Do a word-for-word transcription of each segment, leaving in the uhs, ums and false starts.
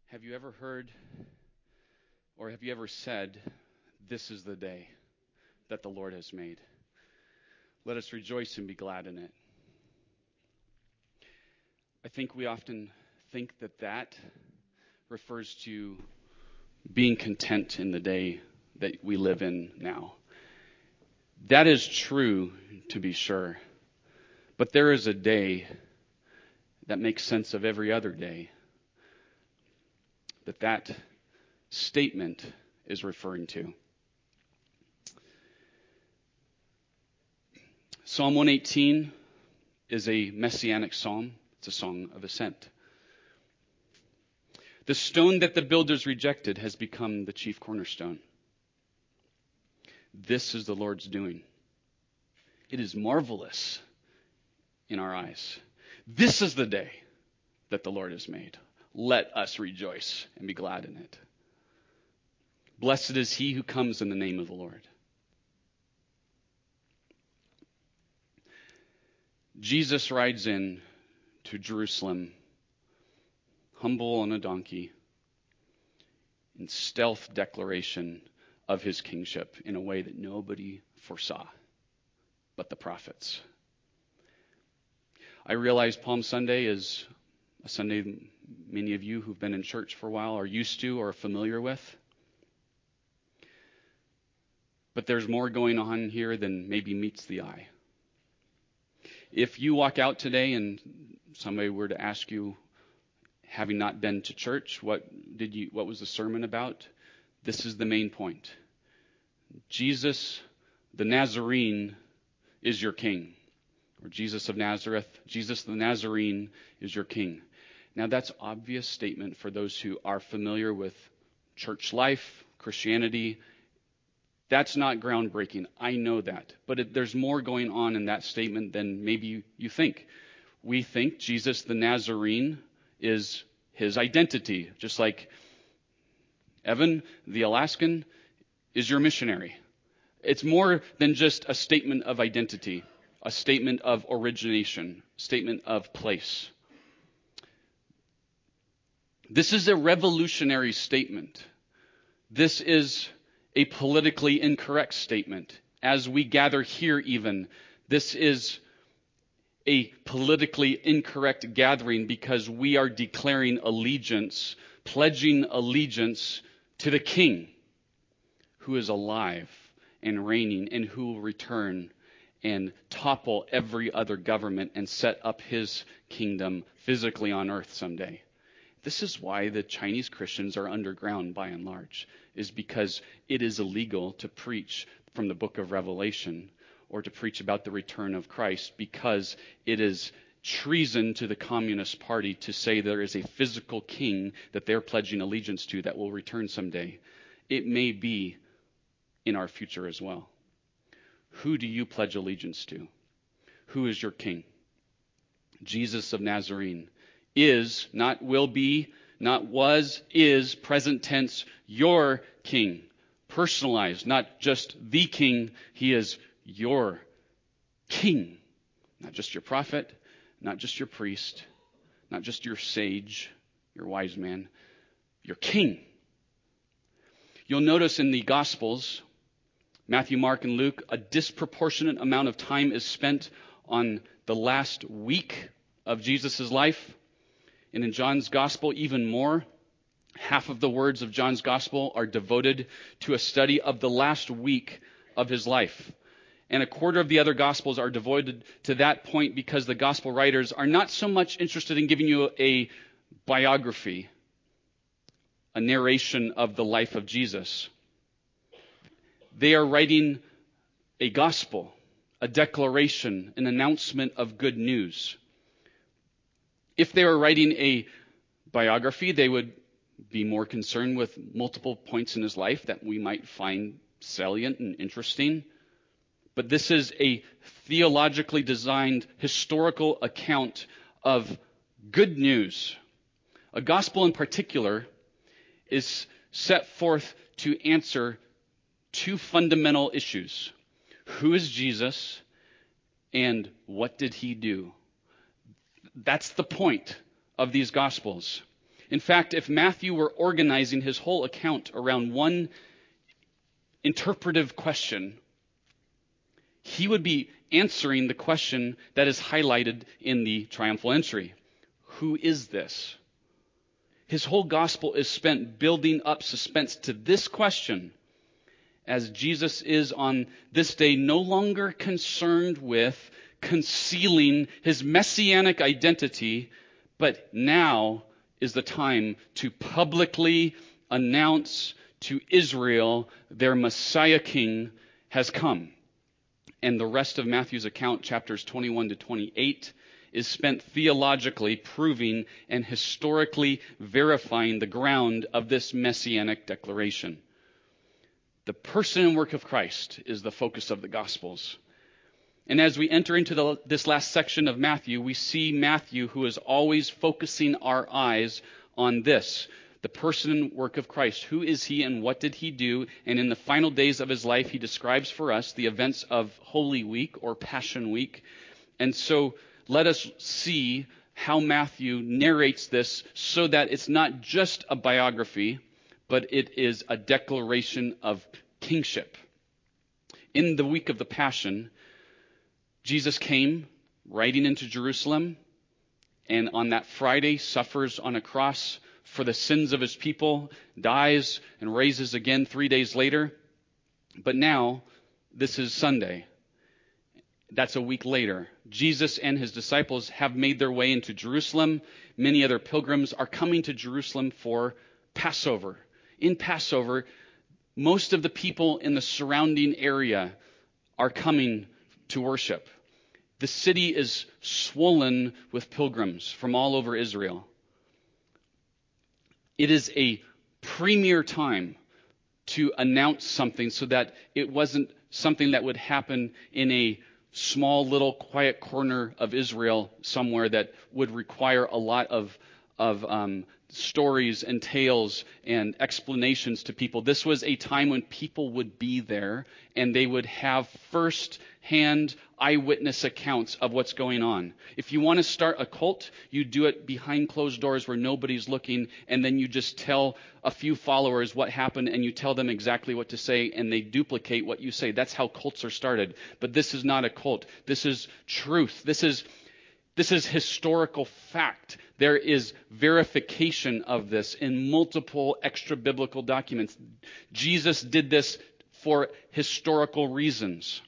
Have you ever heard or have you ever said, "This is the day that the Lord has made. Let us rejoice and be glad in it"? I think we often think that that refers to being content in the day that we live in now. That is true, to be sure. But there is a day that makes sense of every other day that that statement is referring to. Psalm one eighteen is a messianic psalm. It's a song of ascent. The stone that the builders rejected has become the chief cornerstone. This is the Lord's doing. It is marvelous in our eyes. This is the day that the Lord has made. Let us rejoice and be glad in it. Blessed is he who comes in the name of the Lord. Jesus rides in to Jerusalem, humble on a donkey, in stealth declaration of his kingship in a way that nobody foresaw but the prophets. I realize Palm Sunday is a Sunday many of you who've been in church for a while are used to or familiar with. But there's more going on here than maybe meets the eye. If you walk out today and somebody were to ask you, having not been to church, what did you what was the sermon about? This is the main point. Jesus, the Nazarene, is your king. Or Jesus of Nazareth, Jesus the Nazarene is your king. Now that's obvious statement for those who are familiar with church life, Christianity. That's not groundbreaking. I know that. But it, there's more going on in that statement than maybe you think. We think Jesus the Nazarene is his identity. Just like Evan, the Alaskan, is your missionary. It's more than just a statement of identity, a statement of origination, statement of place. This is a revolutionary statement. This is a politically incorrect statement. As we gather here even, this is a politically incorrect gathering because we are declaring allegiance, pledging allegiance to the King who is alive and reigning and who will return and topple every other government and set up his kingdom physically on earth someday. This is why the Chinese Christians are underground by and large, is because it is illegal to preach from the book of Revelation or to preach about the return of Christ, because it is treason to the Communist Party to say there is a physical king that they're pledging allegiance to that will return someday. It may be in our future as well. Who do you pledge allegiance to? Who is your king? Jesus of Nazarene is, not will be, not was, is, present tense, your king. Personalized, not just the king. He is your king. Not just your prophet, not just your priest, not just your sage, your wise man, your king. You'll notice in the Gospels, Matthew, Mark, and Luke, a disproportionate amount of time is spent on the last week of Jesus' life. And in John's Gospel, even more. Half of the words of John's Gospel are devoted to a study of the last week of his life. And a quarter of the other Gospels are devoted to that point because the Gospel writers are not so much interested in giving you a biography, a narration of the life of Jesus. They are writing a gospel, a declaration, an announcement of good news. If they were writing a biography, they would be more concerned with multiple points in his life that we might find salient and interesting. But this is a theologically designed historical account of good news. A gospel in particular is set forth to answer two fundamental issues. Who is Jesus and what did he do? That's the point of these Gospels. In fact, if Matthew were organizing his whole account around one interpretive question, he would be answering the question that is highlighted in the triumphal entry. Who is this? His whole gospel is spent building up suspense to this question, as Jesus is on this day no longer concerned with concealing his messianic identity, but now is the time to publicly announce to Israel their Messiah King has come. And the rest of Matthew's account, chapters twenty-one to twenty-eight, is spent theologically proving and historically verifying the ground of this messianic declaration. The person and work of Christ is the focus of the Gospels. And as we enter into the, this last section of Matthew, we see Matthew, who is always focusing our eyes on this, the person and work of Christ. Who is he and what did he do? And in the final days of his life, he describes for us the events of Holy Week or Passion Week. And so let us see how Matthew narrates this so that it's not just a biography, but it is a declaration of kingship. In the week of the Passion, Jesus came riding into Jerusalem, and on that Friday suffers on a cross for the sins of his people, dies and raises again three days later. But now, this is Sunday. That's a week later. Jesus and his disciples have made their way into Jerusalem. Many other pilgrims are coming to Jerusalem for Passover. In Passover, most of the people in the surrounding area are coming to worship. The city is swollen with pilgrims from all over Israel. It is a premier time to announce something so that it wasn't something that would happen in a small little quiet corner of Israel somewhere that would require a lot of of um, stories and tales and explanations to people. This was a time when people would be there and they would have first-hand eyewitness accounts of what's going on. If you want to start a cult, you do it behind closed doors where nobody's looking, and then you just tell a few followers what happened and you tell them exactly what to say and they duplicate what you say. That's how cults are started. But this is not a cult. This is truth. This is This is historical fact. There is verification of this in multiple extra-biblical documents. Jesus did this for historical reasons.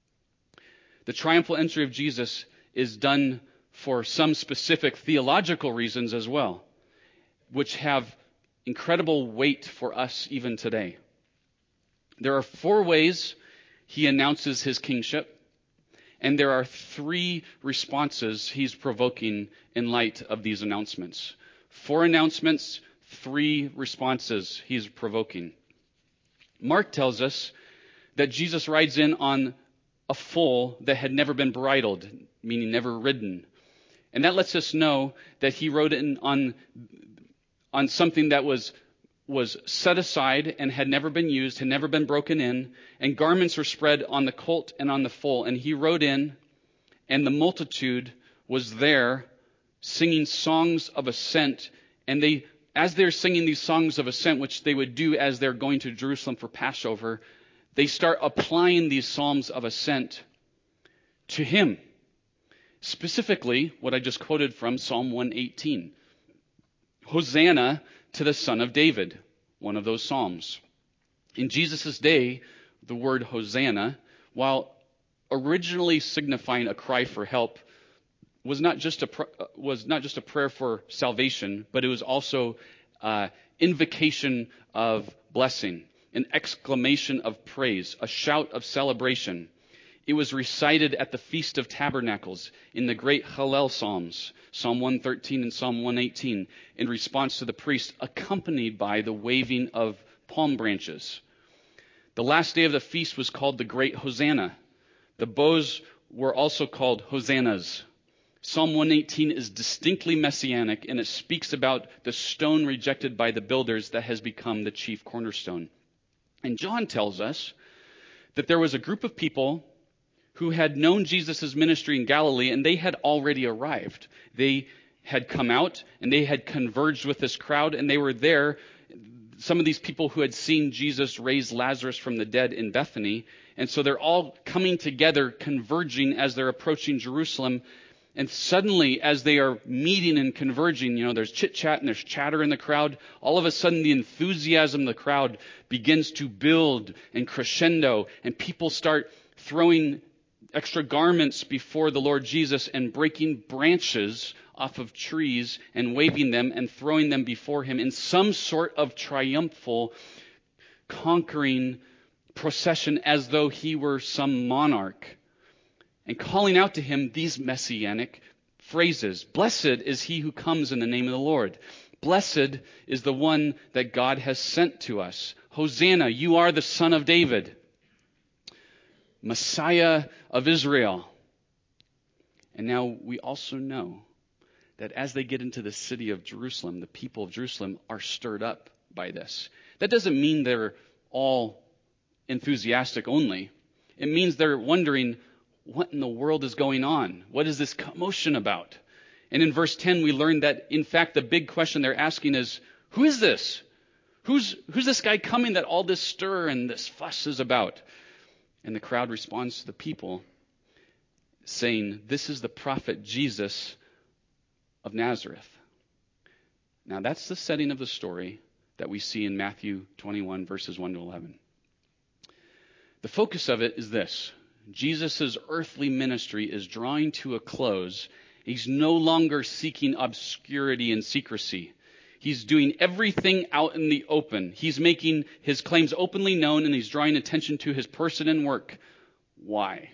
The triumphal entry of Jesus is done for some specific theological reasons as well, which have incredible weight for us even today. There are four ways he announces his kingship. And there are three responses he's provoking in light of these announcements. Four announcements, three responses he's provoking. Mark tells us that Jesus rides in on a foal that had never been bridled, meaning never ridden. And that lets us know that he rode in on, on something that was was set aside and had never been used, had never been broken in, and garments were spread on the colt and on the foal. And he rode in, and the multitude was there singing songs of ascent. And they, as they're singing these songs of ascent, which they would do as they're going to Jerusalem for Passover, they start applying these psalms of ascent to him. Specifically, what I just quoted from Psalm one eighteen. Hosanna to the Son of David, one of those psalms. In Jesus' day, the word Hosanna, while originally signifying a cry for help, was not just a was not just a prayer for salvation, but it was also uh, invocation of blessing, an exclamation of praise, a shout of celebration. It was recited at the Feast of Tabernacles in the great Hallel Psalms, Psalm one thirteen and Psalm one eighteen, in response to the priest, accompanied by the waving of palm branches. The last day of the feast was called the Great Hosanna. The boughs were also called hosannas. Psalm one eighteen is distinctly messianic, and it speaks about the stone rejected by the builders that has become the chief cornerstone. And John tells us that there was a group of people who had known Jesus' ministry in Galilee, and they had already arrived. They had come out and they had converged with this crowd, and they were there. Some of these people who had seen Jesus raise Lazarus from the dead in Bethany. And so they're all coming together, converging as they're approaching Jerusalem. And suddenly, as they are meeting and converging, you know, there's chit-chat and there's chatter in the crowd. All of a sudden, the enthusiasm of the crowd begins to build and crescendo. And people start throwing extra garments before the Lord Jesus and breaking branches off of trees and waving them and throwing them before him in some sort of triumphal, conquering procession as though he were some monarch, and calling out to him these messianic phrases. Blessed is he who comes in the name of the Lord. Blessed is the one that God has sent to us. Hosanna, you are the Son of David, Messiah of Israel. And now we also know that as they get into the city of Jerusalem, the people of Jerusalem are stirred up by this. That doesn't mean they're all enthusiastic only. It means they're wondering, what in the world is going on? What is this commotion about? And in verse ten, we learn that, in fact, the big question they're asking is, who is this? Who's, who's this guy coming that all this stir and this fuss is about? And the crowd responds to the people saying, this is the prophet Jesus of Nazareth. Now, that's the setting of the story that we see in Matthew twenty-one, verses one to eleven. The focus of it is this. Jesus' earthly ministry is drawing to a close. He's no longer seeking obscurity and secrecy. He's doing everything out in the open. He's making his claims openly known, and he's drawing attention to his person and work. Why?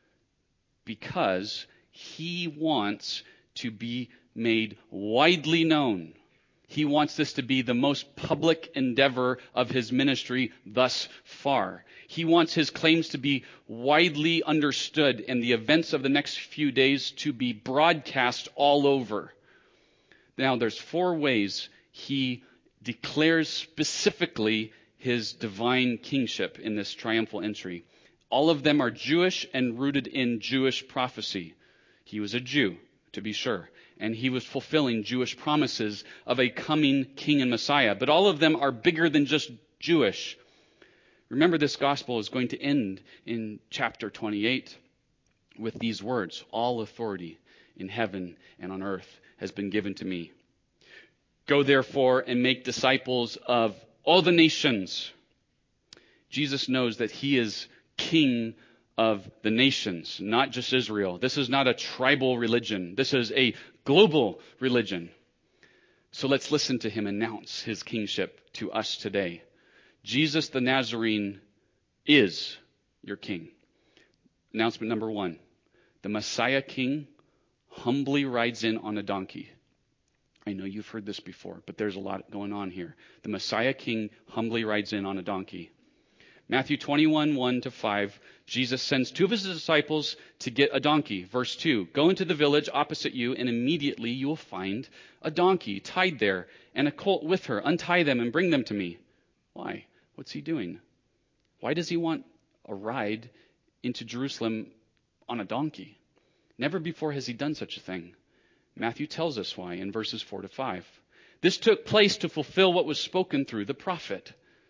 Because he wants to be made widely known. He wants this to be the most public endeavor of his ministry thus far. He wants his claims to be widely understood and the events of the next few days to be broadcast all over. Now, there's four ways he declares specifically his divine kingship in this triumphal entry. All of them are Jewish and rooted in Jewish prophecy. He was a Jew, to be sure, and he was fulfilling Jewish promises of a coming king and Messiah. But all of them are bigger than just Jewish. Remember, this gospel is going to end in chapter twenty-eight with these words, all authority in heaven and on earth has been given to me. Go therefore and make disciples of all the nations. Jesus knows that he is king of the nations, not just Israel. This is not a tribal religion. This is a global religion. So let's listen to him announce his kingship to us today. Jesus the Nazarene is your king. Announcement number one. The Messiah King humbly rides in on a donkey. I know you've heard this before, but there's a lot going on here. The Messiah King humbly rides in on a donkey. Matthew twenty-one, one to five, Jesus sends two of his disciples to get a donkey. Verse two, go into the village opposite you, and immediately you will find a donkey tied there and a colt with her. Untie them and bring them to me. Why? What's he doing? Why does he want a ride into Jerusalem on a donkey? Never before has he done such a thing. Matthew tells us why in verses four to five. This took place to fulfill what was spoken through the prophet.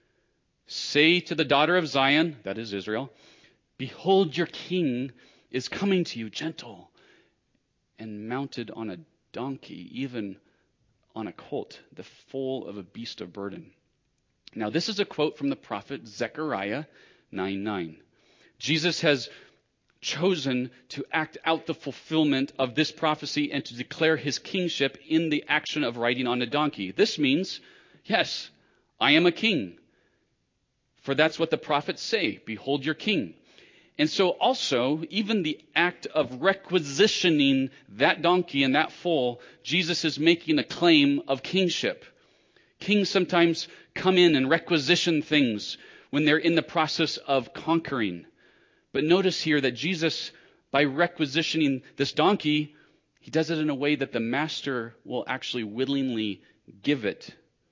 Say to the daughter of Zion, that is Israel, behold, your king is coming to you, gentle and mounted on a donkey, even on a colt, the foal of a beast of burden. Now, this is a quote from the prophet Zechariah nine nine. Jesus has chosen to act out the fulfillment of this prophecy and to declare his kingship in the action of riding on a donkey. This means, yes, I am a king. For that's what the prophets say, behold your king. And so also, even the act of requisitioning that donkey and that foal, Jesus is making a claim of kingship. Kings sometimes come in and requisition things when they're in the process of conquering. But notice here that Jesus, by requisitioning this donkey, he does it in a way that the master will actually willingly give it.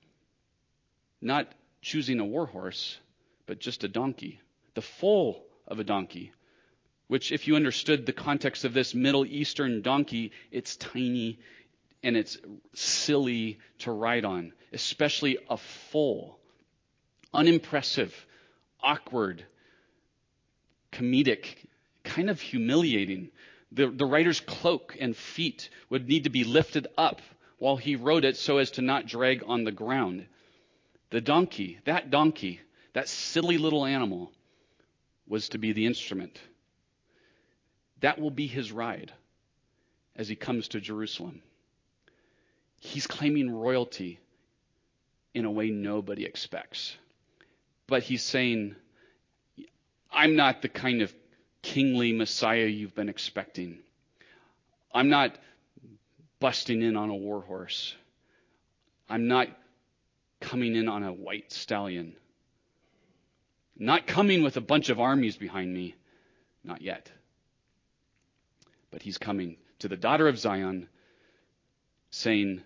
Not choosing a war horse, but just a donkey. The foal of a donkey, which if you understood the context of this Middle Eastern donkey, it's tiny and it's silly to ride on, especially a foal. Unimpressive, awkward, comedic, kind of humiliating. The, the rider's cloak and feet would need to be lifted up while he rode it so as to not drag on the ground. The donkey, that donkey, that silly little animal, was to be the instrument. That will be his ride as he comes to Jerusalem. He's claiming royalty in a way nobody expects. But he's saying, I'm not the kind of kingly Messiah you've been expecting. I'm not busting in on a war horse. I'm not coming in on a white stallion. Not coming with a bunch of armies behind me. Not yet. But he's coming to the daughter of Zion, saying,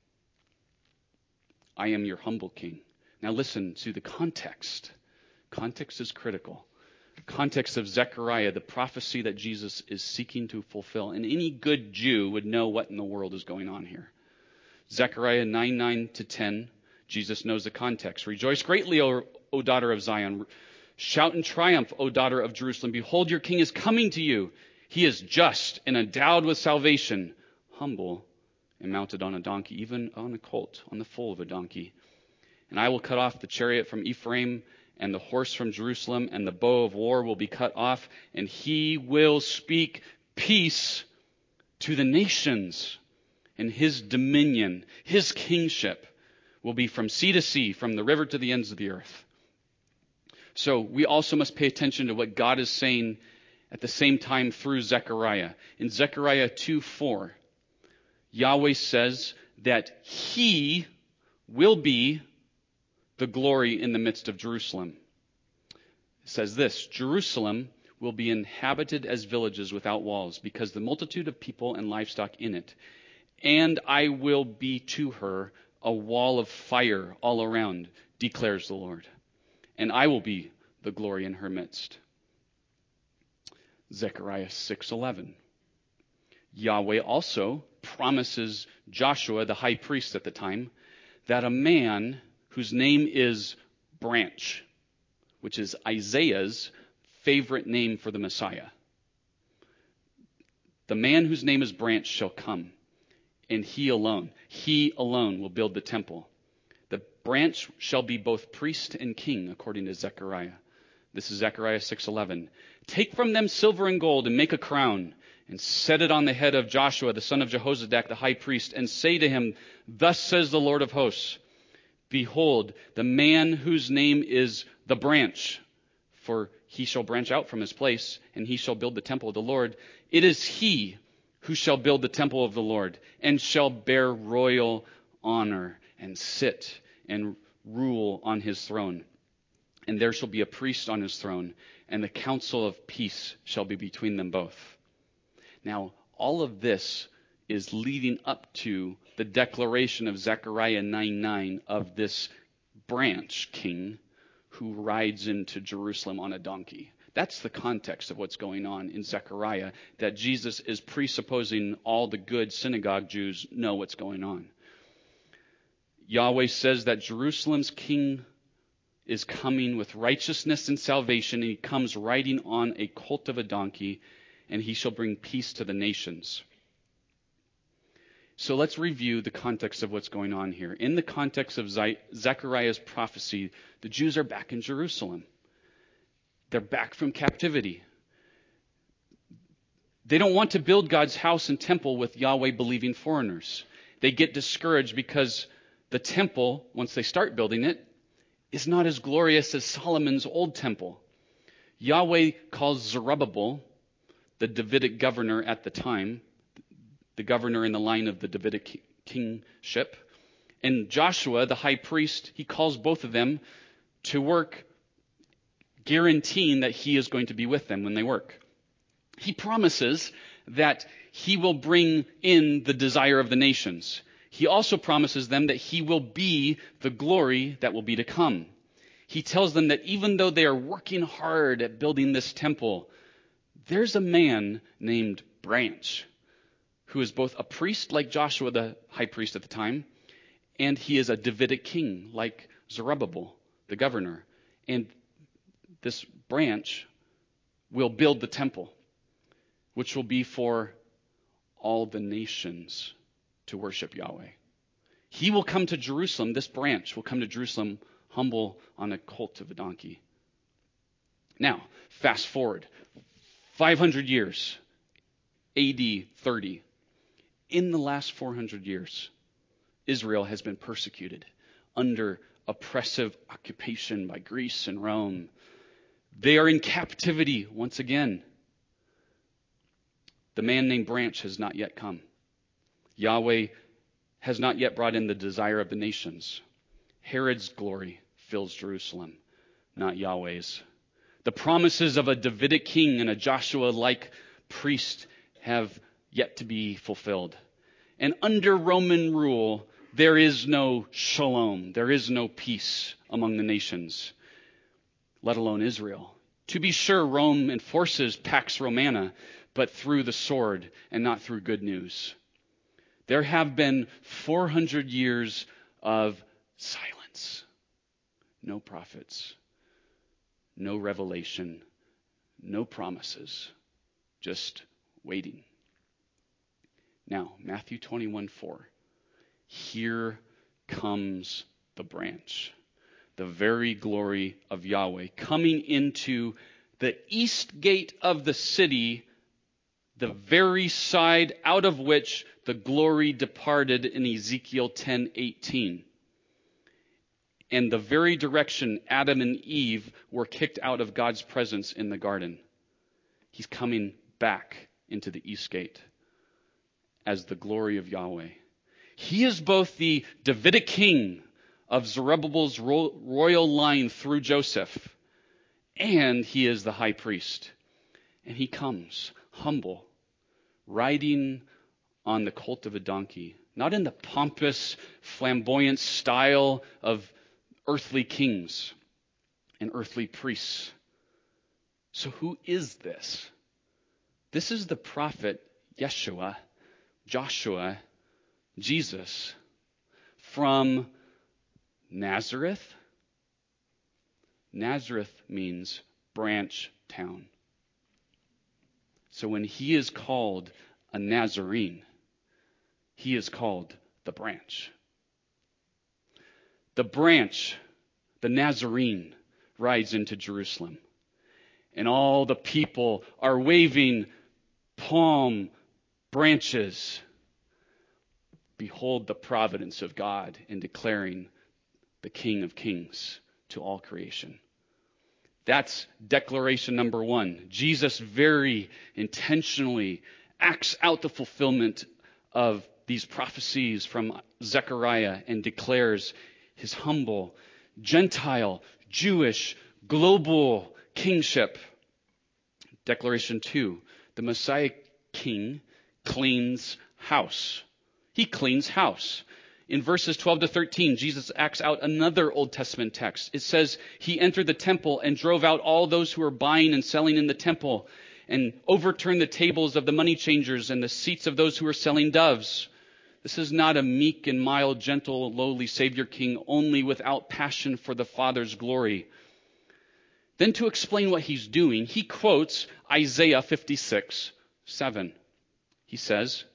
I am your humble king. Now listen to the context. Context is critical. Context of Zechariah, the prophecy that Jesus is seeking to fulfill. And any good Jew would know what in the world is going on here. Zechariah nine, nine to ten, Jesus knows the context. Rejoice greatly, O, o daughter of Zion. Shout in triumph, O daughter of Jerusalem. Behold, your king is coming to you. He is just and endowed with salvation, humble and mounted on a donkey, even on a colt, on the foal of a donkey. And I will cut off the chariot from Ephraim and the horse from Jerusalem, and the bow of war will be cut off, and he will speak peace to the nations. And his dominion, his kingship, will be from sea to sea, from the river to the ends of the earth. So we also must pay attention to what God is saying at the same time through Zechariah. In Zechariah two four, Yahweh says that he will be the glory in the midst of Jerusalem. It says this, Jerusalem will be inhabited as villages without walls, because the multitude of people and livestock in it. And I will be to her a wall of fire all around, declares the Lord. And I will be the glory in her midst. Zechariah six eleven. Yahweh also promises Joshua, the high priest at the time, that a man whose name is Branch, which is Isaiah's favorite name for the Messiah. The man whose name is Branch shall come, and he alone, he alone will build the temple. The branch shall be both priest and king, according to Zechariah. This is Zechariah six eleven. Take from them silver and gold and make a crown, and set it on the head of Joshua, the son of Jehozadak, the high priest, and say to him, Thus says the Lord of hosts, Behold, the man whose name is the branch, for he shall branch out from his place, and he shall build the temple of the Lord. It is he who shall build the temple of the Lord, and shall bear royal honor, and sit and rule on his throne. And there shall be a priest on his throne, and the counsel of peace shall be between them both. Now, all of this is leading up to the declaration of Zechariah nine nine of this branch king who rides into Jerusalem on a donkey. That's the context of what's going on in Zechariah, that Jesus is presupposing all the good synagogue Jews know what's going on. Yahweh says that Jerusalem's king is coming with righteousness and salvation, and he comes riding on a colt of a donkey, and he shall bring peace to the nations. So let's review the context of what's going on here. In the context of Ze- Zechariah's prophecy, the Jews are back in Jerusalem. They're back from captivity. They don't want to build God's house and temple with Yahweh-believing foreigners. They get discouraged because the temple, once they start building it, is not as glorious as Solomon's old temple. Yahweh calls Zerubbabel, the Davidic governor at the time, the governor in the line of the Davidic kingship, and Joshua, the high priest, he calls both of them to work, guaranteeing that he is going to be with them when they work. He promises that he will bring in the desire of the nations. He also promises them that he will be the glory that will be to come. He tells them that even though they are working hard at building this temple, there's a man named Branch who is both a priest like Joshua, the high priest at the time, and he is a Davidic king like Zerubbabel, the governor. And this branch will build the temple, which will be for all the nations to worship Yahweh. He will come to Jerusalem, this branch will come to Jerusalem humble on a colt of a donkey. Now, fast forward five hundred years, A D thirty. In the last four hundred years, Israel has been persecuted under oppressive occupation by Greece and Rome. They are in captivity once again. The man named Branch has not yet come. Yahweh has not yet brought in the desire of the nations. Herod's glory fills Jerusalem, not Yahweh's. The promises of a Davidic king and a Joshua-like priest have yet to be fulfilled. And under Roman rule, there is no shalom. There is no peace among the nations, let alone Israel. To be sure, Rome enforces Pax Romana, but through the sword and not through good news. There have been four hundred years of silence. No prophets, no revelation, no promises, just waiting. Now, Matthew twenty-one four. Here comes the branch, the very glory of Yahweh, coming into the east gate of the city, the very side out of which the glory departed in Ezekiel ten eighteen. And the very direction Adam and Eve were kicked out of God's presence in the garden. He's coming back into the east gate as the glory of Yahweh. He is both the Davidic king of Zerubbabel's ro- royal line through Joseph, and he is the high priest. And he comes humble, riding on the colt of a donkey, not in the pompous, flamboyant style of earthly kings and earthly priests. So who is this? This is the prophet Yeshua, Joshua, Jesus from Nazareth. Nazareth means branch town. So when he is called a Nazarene, he is called the branch. The branch, the Nazarene, rides into Jerusalem. And all the people are waving palm branches. Behold the providence of God in declaring the King of Kings to all creation. That's declaration number one. Jesus very intentionally acts out the fulfillment of these prophecies from Zechariah and declares his humble, Gentile, Jewish, global kingship. Declaration two, the Messiah King cleans house. He cleans house. In verses twelve to thirteen, Jesus acts out another Old Testament text. It says he entered the temple and drove out all those who were buying and selling in the temple and overturned the tables of the money changers and the seats of those who were selling doves. This is not a meek and mild, gentle, lowly Savior King, only without passion for the Father's glory. Then to explain what he's doing, he quotes Isaiah fifty-six seven. He says,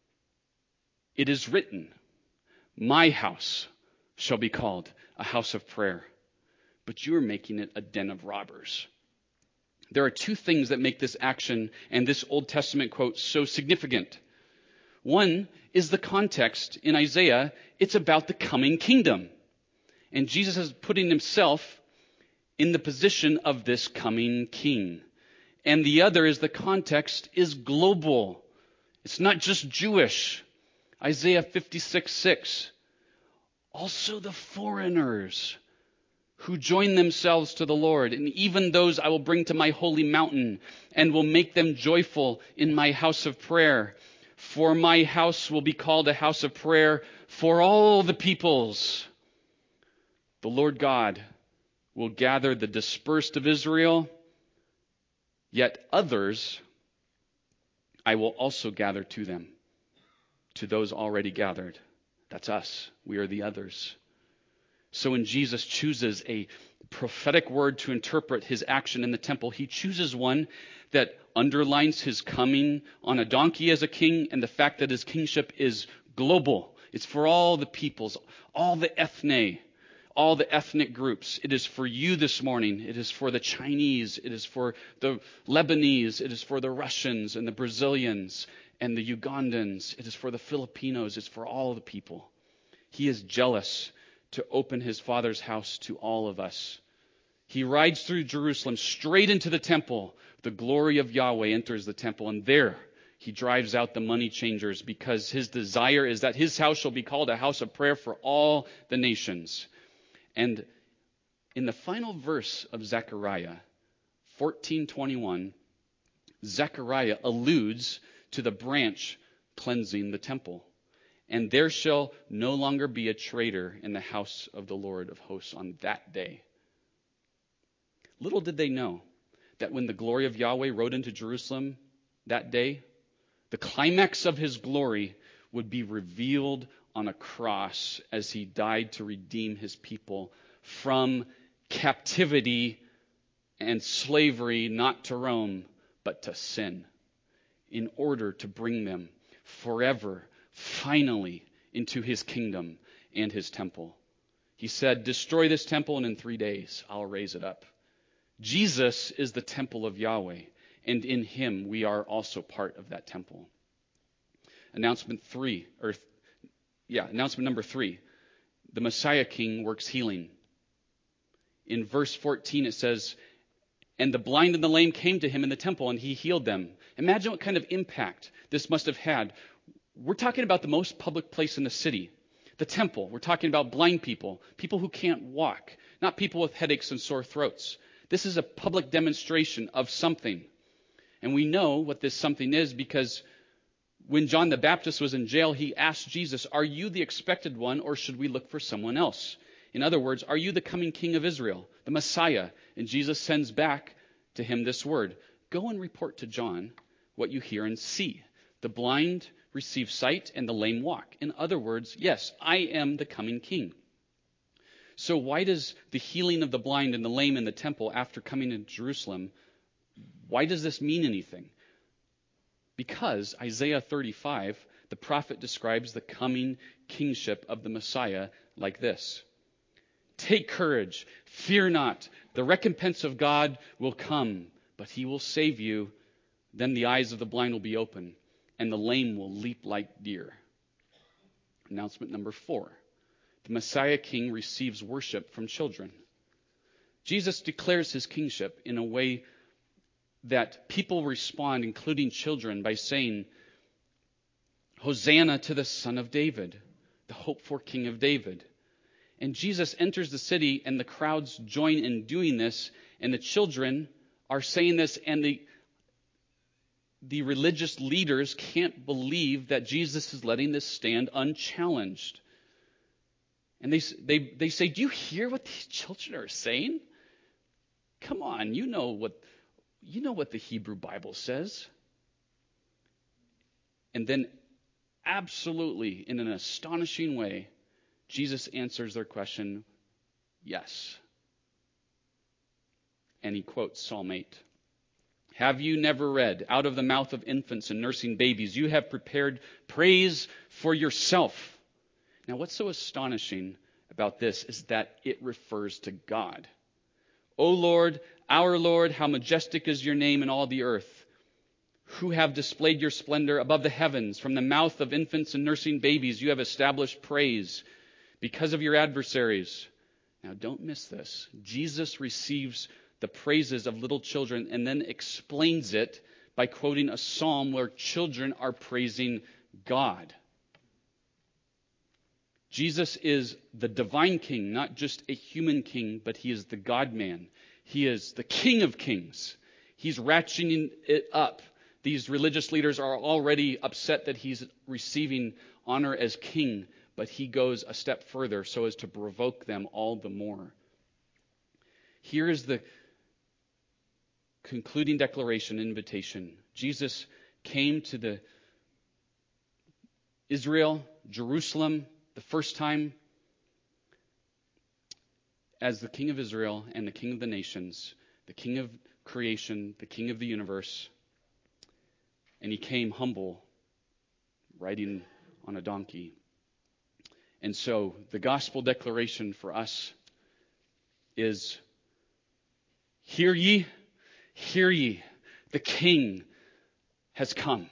"It is written, my house shall be called a house of prayer, but you are making it a den of robbers." There are two things that make this action and this Old Testament quote so significant. One is the context in Isaiah. It's about the coming kingdom. And Jesus is putting himself in the position of this coming king. And the other is the context is global. It's not just Jewish. Isaiah fifty-six six. Also the foreigners who join themselves to the Lord, and even those I will bring to my holy mountain and will make them joyful in my house of prayer. For my house will be called a house of prayer for all the peoples. The Lord God will gather the dispersed of Israel, yet others I will also gather to them, to those already gathered. That's us. We are the others. So when Jesus chooses a prophetic word to interpret his action in the temple, he chooses one that underlines his coming on a donkey as a king and the fact that his kingship is global. It's for all the peoples, all the ethne, all the ethnic groups. It is for you this morning. It is for the Chinese. It is for the Lebanese. It is for the Russians and the Brazilians and the Ugandans. It is for the Filipinos. It's for all the people. He is jealous to open his Father's house to all of us. He rides through Jerusalem straight into the temple. The glory of Yahweh enters the temple, and there he drives out the money changers, because his desire is that his house shall be called a house of prayer for all the nations. And in the final verse of Zechariah fourteen twenty-one, Zechariah alludes to the branch cleansing the temple. And there shall no longer be a traitor in the house of the Lord of hosts on that day. Little did they know that when the glory of Yahweh rode into Jerusalem that day, the climax of his glory would be revealed on a cross as he died to redeem his people from captivity and slavery, not to Rome, but to sin, in order to bring them forever, finally, into his kingdom and his temple. He said, destroy this temple and in three days I'll raise it up. Jesus is the temple of Yahweh, and in him we are also part of that temple. Announcement three, or yeah, announcement number three. The Messiah King works healing. In verse fourteen it says, and the blind and the lame came to him in the temple, and he healed them. Imagine what kind of impact this must have had. We're talking about the most public place in the city, the temple. We're talking about blind people, people who can't walk, not people with headaches and sore throats. This is a public demonstration of something. And we know what this something is because when John the Baptist was in jail, he asked Jesus, are you the expected one, or should we look for someone else? In other words, are you the coming king of Israel, the Messiah? And Jesus sends back to him this word, go and report to John what you hear and see. The blind receive sight and the lame walk. In other words, yes, I am the coming king. So why does the healing of the blind and the lame in the temple after coming to Jerusalem, why does this mean anything? Because Isaiah thirty-five, the prophet describes the coming kingship of the Messiah like this. Take courage, fear not, the recompense of God will come, but he will save you. Then the eyes of the blind will be open, and the lame will leap like deer. Announcement number four. The Messiah King receives worship from children. Jesus declares his kingship in a way that people respond, including children, by saying, Hosanna to the Son of David, the hoped-for King of David. And Jesus enters the city, and the crowds join in doing this, and the children are saying this, and the The religious leaders can't believe that Jesus is letting this stand unchallenged. And they, they, they say, do you hear what these children are saying? Come on, you know what, you know what the Hebrew Bible says. And then absolutely, in an astonishing way, Jesus answers their question, yes. And he quotes Psalm eight. Have you never read, out of the mouth of infants and nursing babies, you have prepared praise for yourself. Now, what's so astonishing about this is that it refers to God. O Lord, our Lord, how majestic is your name in all the earth, who have displayed your splendor above the heavens. From the mouth of infants and nursing babies, you have established praise because of your adversaries. Now, don't miss this. Jesus receives the praises of little children and then explains it by quoting a psalm where children are praising God. Jesus is the divine king, not just a human king, but he is the God-man. He is the King of Kings. He's ratcheting it up. These religious leaders are already upset that he's receiving honor as king, but he goes a step further so as to provoke them all the more. Here is the concluding declaration, invitation. Jesus came to the Israel, Jerusalem, the first time as the king of Israel and the king of the nations, the king of creation, the king of the universe. And he came humble, riding on a donkey. And so the gospel declaration for us is, hear ye, hear ye, the king has come.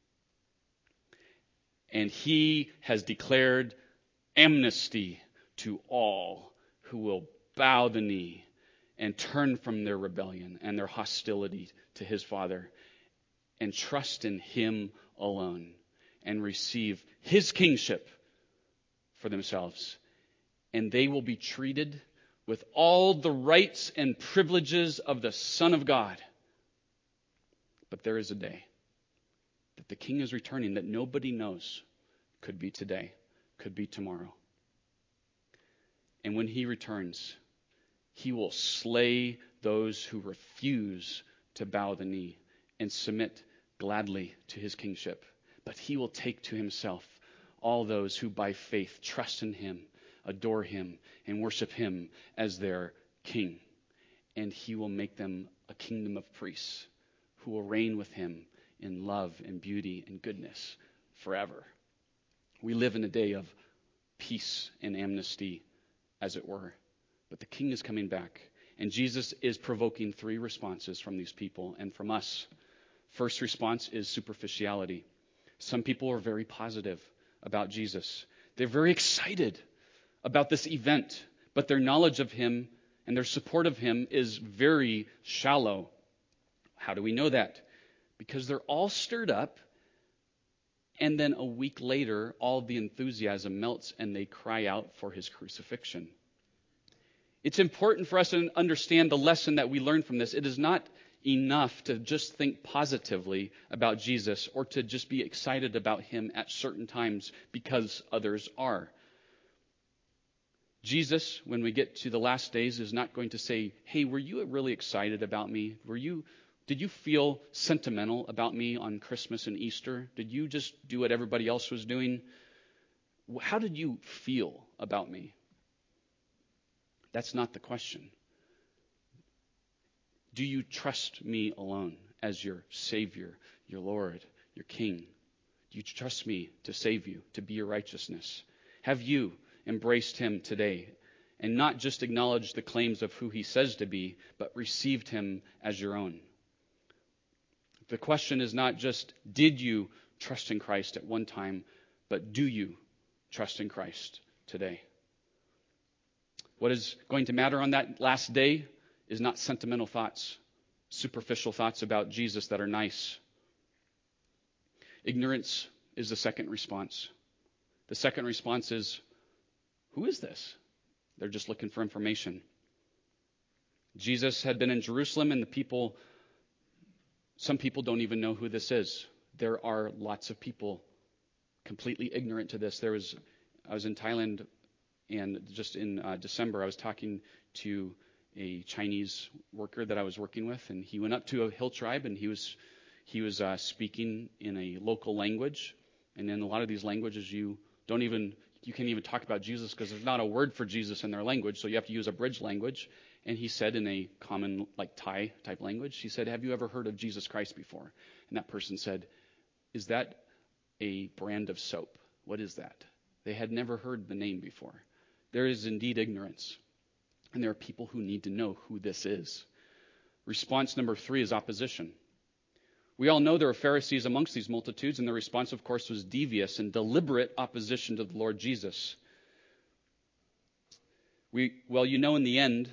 And he has declared amnesty to all who will bow the knee and turn from their rebellion and their hostility to his Father and trust in him alone and receive his kingship for themselves. And they will be treated with all the rights and privileges of the Son of God. But there is a day that the king is returning that nobody knows. Could be today, could be tomorrow. And when he returns, he will slay those who refuse to bow the knee and submit gladly to his kingship. But he will take to himself all those who by faith trust in him, adore him, and worship him as their king. And he will make them a kingdom of priests who will reign with him in love and beauty and goodness forever. We live in a day of peace and amnesty, as it were. But the king is coming back. And Jesus is provoking three responses from these people and from us. First response is superficiality. Some people are very positive about Jesus. They're very excited about this event, but their knowledge of him and their support of him is very shallow. How do we know that? Because they're all stirred up, and then a week later, all the enthusiasm melts and they cry out for his crucifixion. It's important for us to understand the lesson that we learn from this. It is not enough to just think positively about Jesus or to just be excited about him at certain times because others are. Jesus, when we get to the last days, is not going to say, hey, were you really excited about me? Were you, did you feel sentimental about me on Christmas and Easter? Did you just do what everybody else was doing? How did you feel about me? That's not the question. Do you trust me alone as your Savior, your Lord, your King? Do you trust me to save you, to be your righteousness? Have you embraced him today and not just acknowledged the claims of who he says to be, but received him as your own? The question is not just, did you trust in Christ at one time, but do you trust in Christ today? What is going to matter on that last day is not sentimental thoughts, superficial thoughts about Jesus that are nice. Ignorance is the second response. The second response is, who is this? They're just looking for information. Jesus had been in Jerusalem, and the people, some people don't even know who this is. There are lots of people completely ignorant to this. There was, I was in Thailand, and just in uh, December, I was talking to a Chinese worker that I was working with, and he went up to a hill tribe, and he was he was uh, speaking in a local language. And in a lot of these languages, you don't even you can't even talk about Jesus because there's not a word for Jesus in their language, so you have to use a bridge language. And he said in a common, like Thai type language, he said, "Have you ever heard of Jesus Christ before?" And that person said, "Is that a brand of soap? What is that?" They had never heard the name before. There is indeed ignorance. And there are people who need to know who this is. Response number three is opposition. We all know there are Pharisees amongst these multitudes, and their response, of course, was devious and deliberate opposition to the Lord Jesus. We, well, you know, in the end,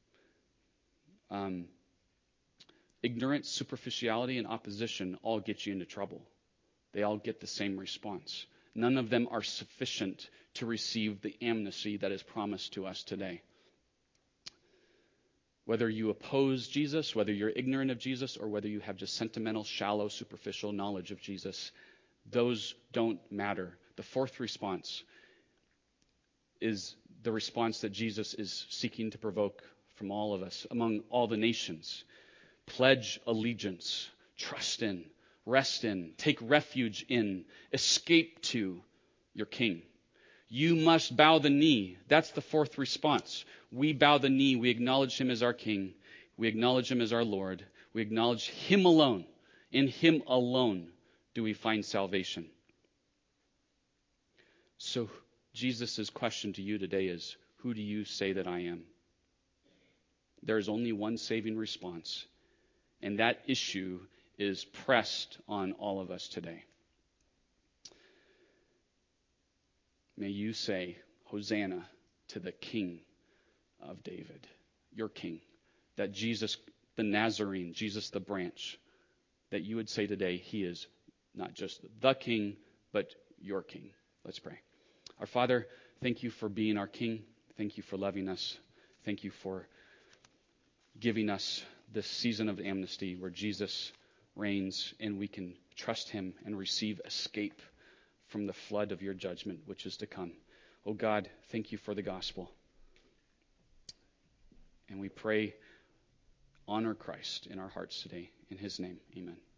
um, ignorance, superficiality, and opposition all get you into trouble. They all get the same response. None of them are sufficient to receive the amnesty that is promised to us today. Whether you oppose Jesus, whether you're ignorant of Jesus, or whether you have just sentimental, shallow, superficial knowledge of Jesus, those don't matter. The fourth response is the response that Jesus is seeking to provoke from all of us, among all the nations. Pledge allegiance, trust in, rest in, take refuge in, escape to your king. You must bow the knee. That's the fourth response. We bow the knee. We acknowledge him as our king. We acknowledge him as our Lord. We acknowledge him alone. In him alone do we find salvation. So Jesus' question to you today is, who do you say that I am? There is only one saving response, and that issue is pressed on all of us today. May you say, Hosanna to the King of David, your King, that Jesus the Nazarene, Jesus the branch, that you would say today, he is not just the King, but your King. Let's pray. Our Father, thank you for being our King. Thank you for loving us. Thank you for giving us this season of amnesty where Jesus reigns and we can trust him and receive escape from the flood of your judgment which is to come. Oh God, thank you for the gospel. And we pray, honor Christ in our hearts today. In his name, amen.